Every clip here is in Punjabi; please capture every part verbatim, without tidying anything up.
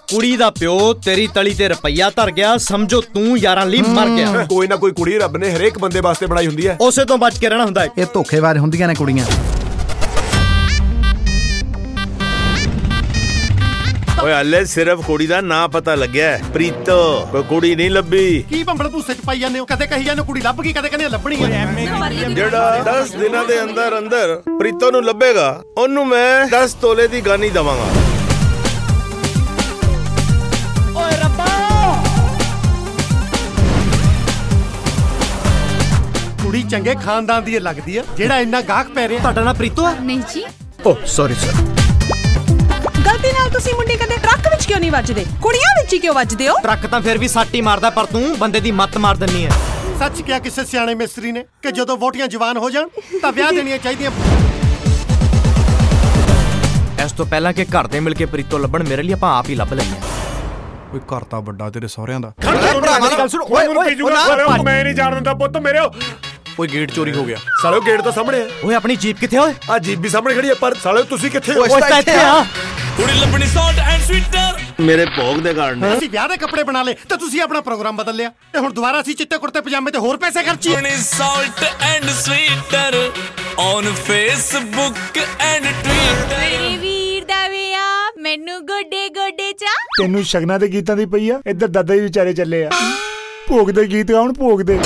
ਕੁੜੀ ਦਾ ਪਿਓ ਤੇਰੀ ਤਲੀ ਤੇ ਰੁਪਈਆ ਧਰ ਗਿਆ, ਸਮਝੋ ਤੂੰ ਯਾਰਾਂ ਲਈ ਮਰ ਗਿਆ। ਕੋਈ ਨਾ ਕੋਈ ਕੁੜੀ ਰੱਬ ਨੇ ਹਰੇਕ ਬੰਦੇ ਵਾਸਤੇ ਬਣਾਈ ਹੁੰਦੀ ਹੈ, ਉਸੇ ਤੋਂ ਬਚ ਕੇ ਰਹਿਣਾ ਹੁੰਦਾ ਹੈ। ਇਹ ਧੋਖੇਬਾਜ਼ ਹੁੰਦੀਆਂ ਨੇ ਕੁੜੀਆਂ। ਓਏ ਹਲੇ ਸਿਰਫ ਕੁੜੀ ਦਾ ਨਾਂ ਪਤਾ ਲੱਗਿਆ, ਪ੍ਰੀਤੋ। ਕੋਈ ਕੁੜੀ ਨਹੀਂ ਲੱਭੀ। ਕੀ ਭੰਬਲ ਭੂਸੇ ਚ ਪਾਈ ਜਾਂਦੇ ਹੋ? ਕਦੇ ਕਹੀ ਜਾਂਦੇ ਕੁੜੀ ਲੱਭ ਗਈ, ਕਦੇ ਕਹਿੰਦੇ ਲੱਭਣੀ ਹੈ। ਜਿਹੜਾ ਦਸ ਦਿਨਾਂ ਦੇ ਅੰਦਰ ਅੰਦਰ ਪ੍ਰੀਤੋ ਨੂੰ ਲੱਭੇਗਾ ਉਹਨੂੰ ਮੈਂ ਦਸ ਤੋਲੇ ਦੀ ਗਾਨੀ ਦਵਾਂਗਾ। ਓਏ ਰੱਬਾ, ਕੁੜੀ ਚੰਗੇ ਖਾਨਦਾਨ ਦੀ ਲੱਗਦੀ ਆ, ਜਿਹੜਾ ਇੰਨਾ ਗਾਹਕ ਪੈ ਰਿਹਾ। ਤੁਹਾਡਾ ਨਾਂ ਪ੍ਰੀਤੋ ਆ? ਨਹੀਂ ਜੀ। ਓ ਸੌਰੀ ਸਰ। ਗਲਤੀ ਨਾਲ ਤੁਸੀਂ ਮੁੰਡੇ ਕਦੇ ਟਰੱਕ ਵਿੱਚ ਕਿਉਂ ਨਹੀਂ ਵੱਜਦੇ, ਕੁੜੀਆਂ ਵਿੱਚ ਹੀ ਕਿਉਂ ਵੱਜਦੇ ਹੋ? ਟਰੱਕ ਤਾਂ ਫਿਰ ਵੀ ਸੱਟ ਹੀ ਮਾਰਦਾ, ਪਰ ਤੂੰ ਬੰਦੇ ਦੀ ਮੱਤ ਮਾਰ ਦਿੰਨੀ ਹੈ। ਸੱਚ ਕਿਹਾ ਕਿਸੇ ਸਿਆਣੇ ਮਿਸਤਰੀ ਨੇ ਕਿ ਜਦੋਂ ਵੋਟੀਆਂ ਜਵਾਨ ਹੋ ਜਾਣ ਤਾਂ ਵਿਆਹ ਦੇਣੀਆਂ ਚਾਹੀਦੀਆਂ। ਇਸ ਤੋਂ ਪਹਿਲਾਂ ਕਿ ਘਰ ਦੇ ਮਿਲ ਕੇ ਪ੍ਰੀਤੋ ਲੱਭਣ, ਮੇਰੇ ਲਈ ਆਪਾਂ ਆਪ ਹੀ ਲੱਭ ਲੈਂਦੇ ਹਾਂ। ਓਏ ਘਰ ਤਾਂ ਵੱਡਾ ਤੇਰੇ ਸਹੁਰਿਆਂ ਦਾ। ਗੱਲ ਸੁਣ। ਓਏ ਓਏ ਮੈਂ ਨਹੀਂ ਜਾਣ ਦਿੰਦਾ ਪੁੱਤ ਮੇਰੇ। ਓਏ ਗੇਟ ਚੋਰੀ ਹੋ ਗਿਆ। ਸਾਲਿਓ ਗੇਟ ਤਾਂ ਸਾਹਮਣੇ ਹੈ। ਓਏ ਆਪਣੀ ਜੀਪ ਕਿੱਥੇ? ਓਏ ਆ ਜੀਪ ਵੀ ਸਾਹਮਣੇ ਖੜੀ ਹੈ, ਪਰ ਸਾਲਿਓ ਤੁਸੀਂ ਕਿੱਥੇ ਹੋ? ਓਏ ਤਾਂ ਇੱਥੇ ਆ। ਕੁੜੀ ਲੱਭਣੀ ਸੌਲਟ ਐਂਡ ਸਵੀਟਰ ਮੇਰੇ ਭੋਗ ਦੇ ਕਾਰਨ। ਅਸੀਂ ਵਿਆਹ ਦੇ ਕੱਪੜੇ ਬਣਾ ਲਏ ਤੇ ਤੁਸੀਂ ਆਪਣਾ ਪ੍ਰੋਗਰਾਮ ਬਦਲ ਲਿਆ, ਤੇ ਹੁਣ ਦੁਬਾਰਾ ਅਸੀਂ ਚਿੱਟੇ ਕੁੜਤੇ ਪਜਾਮੇ ਤੇ ਹੋਰ ਪੈਸੇ ਖਰਚੀਏ। Salt and sweeter on Facebook and Twitter. ਮੇਰੇ ਵੀਰ ਦਾ ਵਿਆਹ ਮੈਨੂੰ ਗੋਡੇ ਗੋਡੇ ਚਾ। ਤੈਨੂੰ ਸ਼ਗਨਾਂ ਦੇ ਗੀਤਾਂ ਦੀ ਪਈ ਆ, ਇੱਧਰ ਦਾਦਾ ਜੀ ਵਿਚਾਰੇ ਚੱਲੇ ਆ। ਭੋਗ ਦੇ ਗੀਤ ਗਾਉਣ, ਭੋਗ ਦੇ।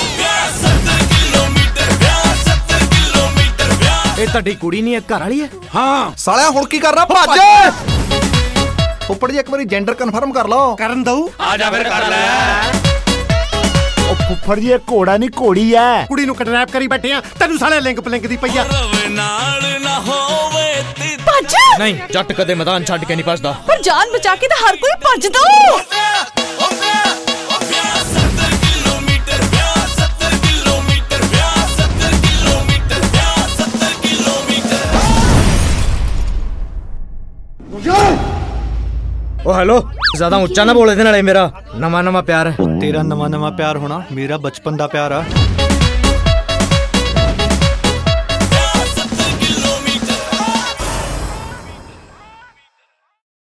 ਇਹ ਤੁਹਾਡੀ ਕੁੜੀ ਨਹੀਂ ਹੈ, ਘਰ ਵਾਲੀ ਹੈ। ਹਾਂ ਸਾਲਿਆ ਹੁਣ ਕੀ ਕਰਨਾ? ਭੱਜ। ਉੱਪਰ ਜੀ ਇੱਕ ਵਾਰੀ ਜੈਂਡਰ ਕਨਫਰਮ ਕਰ ਲਓ। ਕਰਨ ਦਊ? ਆ ਜਾ ਫਿਰ ਕਰ ਲੈ। ਉਹ ਫੁੱਫੜ ਜੀ ਇਹ ਘੋੜਾ ਨਹੀਂ ਘੋੜੀ ਐ। ਕੁੜੀ ਨੂੰ ਕਿਡਨੈਪ ਕਰੀ ਬੈਠੇ ਆ, ਤੈਨੂੰ ਸਾਲੇ ਲਿੰਕ ਪਲਿੰਕ ਦੀ ਪਈ ਆ। ਨਾਲ ਨਾ ਹੋਵੇ ਤੇ ਭੱਜ। ਨਹੀਂ, ਜੱਟ ਕਦੇ ਮੈਦਾਨ ਛੱਡ ਕੇ ਨਹੀਂ ਭੱਜਦਾ। ਪਰ ਜਾਨ ਬਚਾ ਕੇ ਤਾਂ ਹਰ ਕੋਈ ਭੱਜਦਾ। ਓ ਹੈਲੋ, ਜ਼ਿਆਦਾ ਉੱਚਾ ਨਾ ਬੋਲ, ਇਹਦੇ ਨਾਲੇ ਮੇਰਾ ਨਵਾਂ ਨਵਾਂ ਪਿਆਰ ਹੈ। ਤੇਰਾ ਨਵਾਂ ਨਵਾਂ ਪਿਆਰ ਹੋਣਾ, ਮੇਰਾ ਬਚਪਨ ਦਾ ਪਿਆਰ ਆ।